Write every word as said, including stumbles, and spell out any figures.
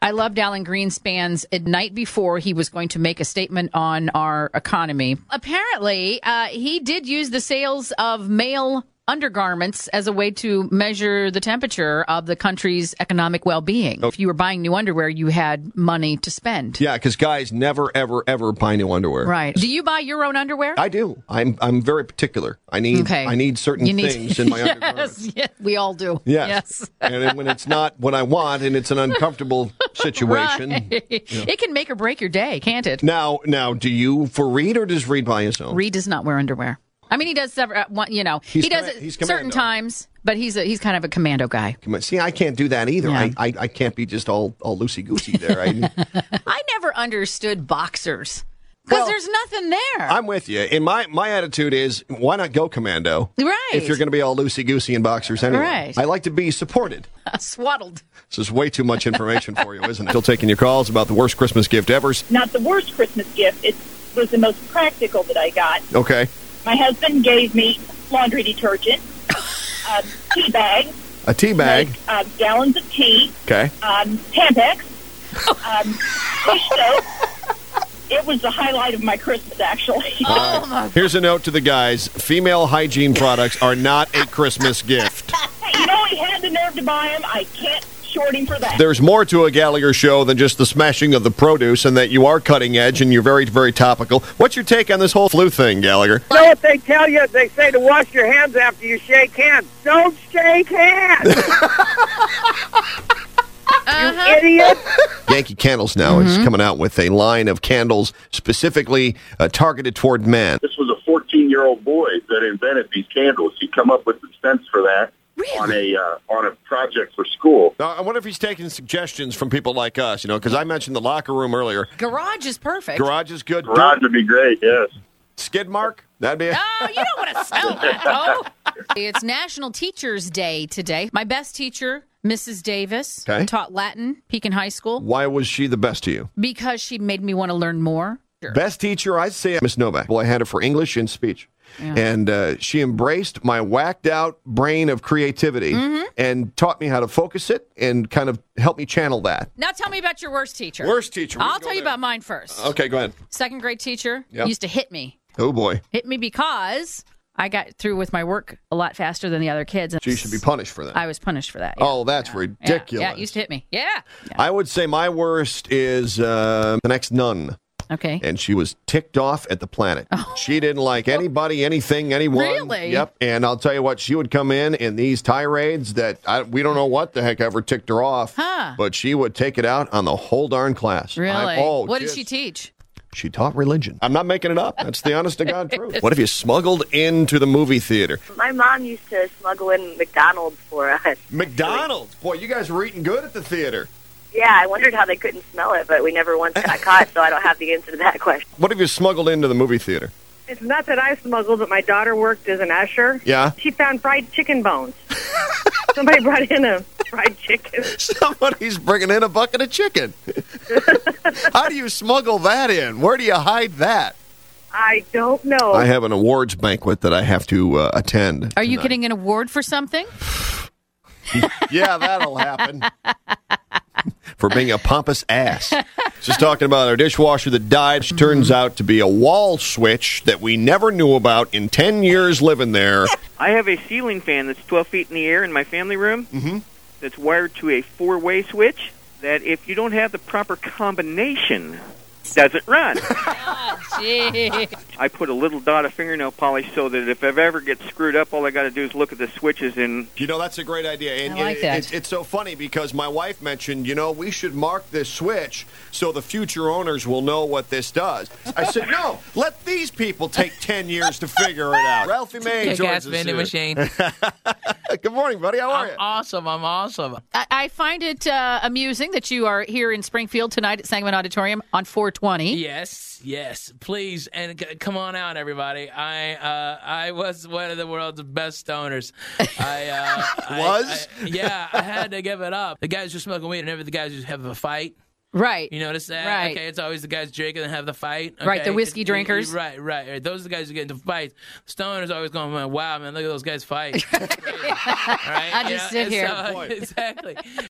I loved Alan Greenspan's at night before he was going to make a statement on our economy. Apparently, uh, he did use the sales of male undergarments as a way to measure the temperature of the country's economic well-being. If you were buying new underwear, you had money to spend. Yeah, because guys never, ever, ever buy new underwear. Right. Do you buy your own underwear? I do. I'm I'm very particular. I need Okay. I need certain You need- things in my yes, undergarments. yes, we all do. Yes. Yes. And then when it's not what I want and it's an uncomfortable situation. Right. It can make or break your day, can't it? Now, now, do you for Reed or does Reed buy his own? Reed does not wear underwear. I mean, he does several, uh, one, you know, He's he does comma- it he's certain commando. times, but he's a, he's kind of a commando guy. Come on, see, I can't do that either. Yeah. I, I I can't be just all all loosey goosey there. I, I never understood boxers because Well, there's nothing there. I'm with you. And my my attitude is, why not go commando? Right. If you're going to be all loosey goosey in boxers anyway. Right. I like to be supported. Swaddled. This is way too much information for you, isn't it? Still taking your calls about the worst Christmas gift ever. Not the worst Christmas gift. It was the most practical that I got. Okay. My husband gave me laundry detergent, um, tea bags, A tea bag. like, um, gallons of tea, Okay. um, Tampax, um, dish soap. It was the highlight of my Christmas, actually. Oh, my. Here's a note to the guys. Female hygiene products are not a Christmas gift. You know, he had the nerve to buy them. I can't short him for that. There's more to a Gallagher show than just the smashing of the produce, and that you are cutting edge and you're very, very topical. What's your take on this whole flu thing, Gallagher? You know what they tell you? They say to wash your hands after you shake hands. Don't shake hands, Uh-huh. you idiot. Yankee Candles now is coming out with a line of candles specifically uh, targeted toward men. This was a fourteen-year-old boy that invented these candles. He come up with the scents for that on a uh, on a project for school. Now, I wonder if he's taking suggestions from people like us, you know, because I mentioned the locker room earlier. Garage is perfect. Garage is good. Garage would be great, yes. Skid mark? That'd be it. Oh, you don't want to smell that, though. It's National Teachers Day today. My best teacher, Missus Davis, Okay. taught Latin, Pekin High School, Why was she the best to you? because she made me want to learn more. Best teacher, I'd say Miss Novak. Well, I had her for English and speech. Yeah. And uh, she embraced my whacked out brain of creativity Mm-hmm. and taught me how to focus it and kind of help me channel that. Now tell me about your worst teacher. Worst teacher. we I'll can go tell you there. about mine first. Okay, go ahead. Second grade teacher Yep. used to hit me. Oh, boy. Hit me because I got through with my work a lot faster than the other kids. She should be punished for that. I was punished for that. yeah. Oh, that's Yeah. ridiculous. Yeah, yeah, used to hit me. Yeah. Yeah. I would say my worst is uh, the next nun. Okay. And she was ticked off at the planet. She didn't like anybody, anything, anyone. Really? Yep. And I'll tell you what, she would come in in these tirades that I, we don't know what the heck ever ticked her off. Huh. But she would take it out on the whole darn class. Really? I- oh, what did just- she teach? She taught religion. I'm not making it up. That's the honest to God truth. What if you smuggled into the movie theater? My mom used to smuggle in McDonald's for us. McDonald's. Boy, you guys were eating good at the theater. Yeah, I wondered how they couldn't smell it, but we never once got caught, so I don't have the answer to that question. What if you smuggled into the movie theater? It's not that I smuggled, but my daughter worked as an usher. Yeah? She found fried chicken bones. Somebody brought in a fried chicken. Somebody's bringing in a bucket of chicken. How do you smuggle that in? Where do you hide that? I don't know. I have an awards banquet that I have to uh, attend. Are you tonight. getting an award for something? Yeah, that'll happen. For being a pompous ass. Just talking about our dishwasher that died. She turns out to be a wall switch that we never knew about in ten years living there. I have a ceiling fan that's twelve feet in the air in my family room Mm-hmm. that's wired to a four-way switch that if you don't have the proper combination, doesn't run. Gee. I put a little dot of fingernail polish so that if it ever gets screwed up, all I got to do is look at the switches and... You know, that's a great idea. And I like it- that. It's, it's so funny because my wife mentioned, you know, we should mark this switch so the future owners will know what this does. I said, no, let these people take ten years to figure it out. Ralphie May Kick-ass joins us vending here. machine. Good morning, buddy. How are I'm you? awesome. I'm awesome. I, I find it uh, amusing that you are here in Springfield tonight at Sangamon Auditorium on four twenty. Yes, yes. Please, and c- come on out, everybody. I uh, I was one of the world's best stoners. I uh, I- Was? I- yeah, I had to give it up. The guys who smoking weed, whenever the guys who have a fight. Right. You notice that? Right. Okay, it's always the guys drinking and have the fight. Okay? Right, the whiskey It- it- drinkers. Right, right, right. Those are the guys who get into fights. Stoners always going, wow, man, look at those guys fight. Right? I just sit and here. so- exactly.